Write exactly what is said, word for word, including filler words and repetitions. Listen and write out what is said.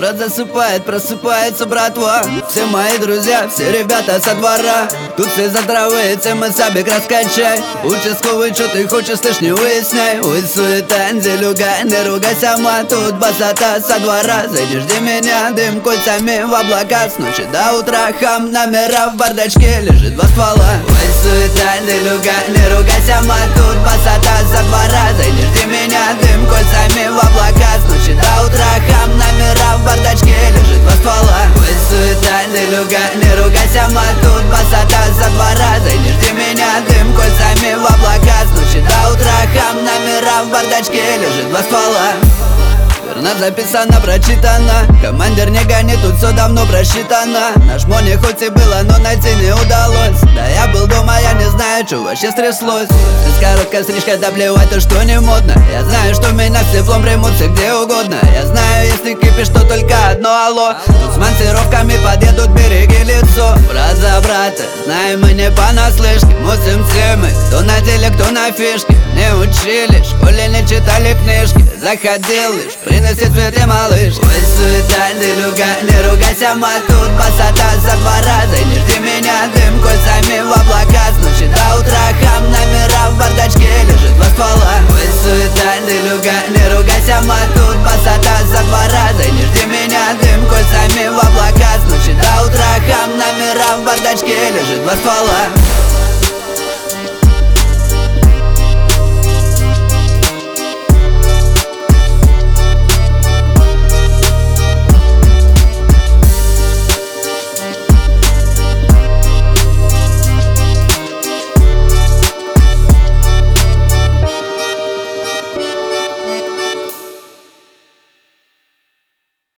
Брат засыпает, просыпается братва. Все мои друзья, все ребята со двора. Тут все за травы, темы сабик раскачай. Участковый, что ты хочешь, слышь, не выясняй. Ой, суета, делюга, не ругайся, ма. Тут басата со двора. Зайди, жди меня, дым кольцами в облака. С ночи до утра хам, номера в бардачке. Лежит два ствола. Ой, суета, делюга, не ругайся, ма. Тут басата со двора. Зайди, жди меня, дым кольцами в облака. С ночи до утра хам, номера в бардачке. Лежит два ствола. Ой, суета, делюга, не ругайся, ма. Тут басата со двора. Зайди, жди меня, дым кольцами в облака. С ночи до утра хам, номера в бардачке. Лежит два ствола. Верно записано, прочитано. Командир не гони, тут все давно просчитано. Наш мони хоть и было, но найти не удалось. Да я был дома, я не знаю, что вообще стряслось. С короткой стрижкой, да плевать, то что не модно. Я знаю, что меня с теплом примутся где угодно. Я знаю, если кипишь, то только одно алло. Тут с монтировками подъедут, береги лицо. Брат за брата, знаем мы не понаслышке. Мутим темы, кто на деле, кто на фишке. Не учили, в школе не читали книжки. Заходил лишь принеси цветы, малыш. Ой, суета, делюга, не ругайся, ма. Тут басата со двора. Зайди, жди меня, дым кольцами в облака. С ночи до утра хам, номера в бардачке. Лежит два ствола. Ой, суета, делюга, не ругайся, ма. Тут басата со двора. Зайди, жди меня, дым кольцами в облака. С ночи до утра хам, номера в бардачке. Лежит два ствола.